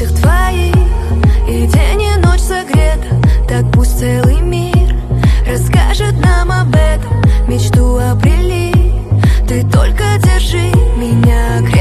объятиях твоих, и день и ночь согрета. Так пусть целый мир расскажет нам об этом, мечту обрели. Ты только держи меня крепко.